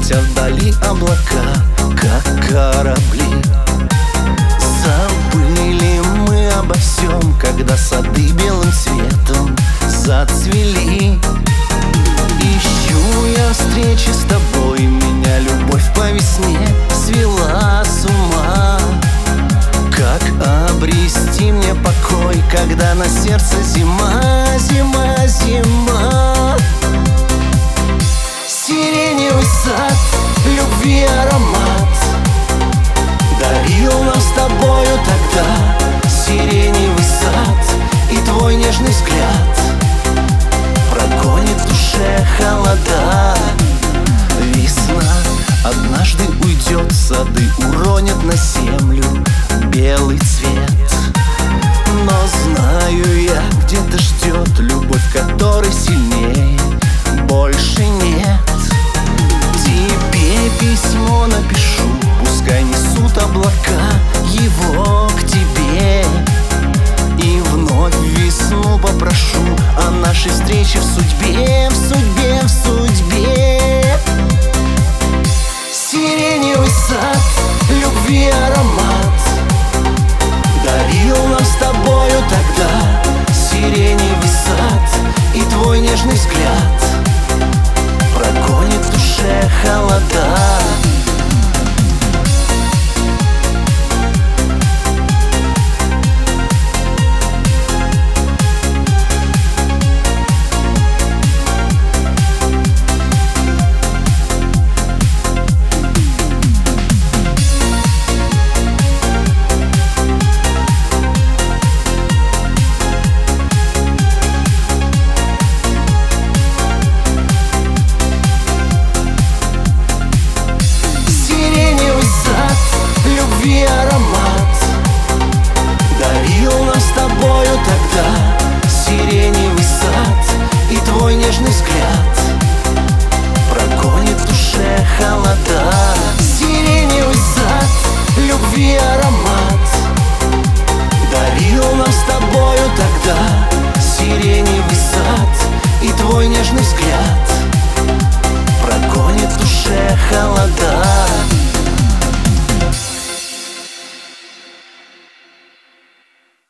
Летят вдали облака, как корабли. Забыли мы обо всем, когда сады белым цветом зацвели. Ищу я встречи с тобой, меня любовь по весне свела с ума. Как обрести мне покой, когда на сердце зима, зима, зима? Сиреневый сад, любви аромат дарил нам с тобою тогда. Сиреневый сад и твой нежный взгляд прогонит в душе холода. Весна однажды уйдет, сады уронят на землю белый цвет. Но знаю я, где-то ждет любовь, которой сильнее больше нет. Тебе письмо напишу, пускай несут облака его к тебе. И вновь весну попрошу о нашей встрече в судьбе, в судьбе, в судьбе. Сиреневый сад, любви аромат дарил нам с тобою тогда. Сиреневый сад и твой нежный взгляд прогонит в душе холода. Любви аромат дарил нам с тобою тогда. Сиреневый сад и твой нежный взгляд прогонит в душе холода.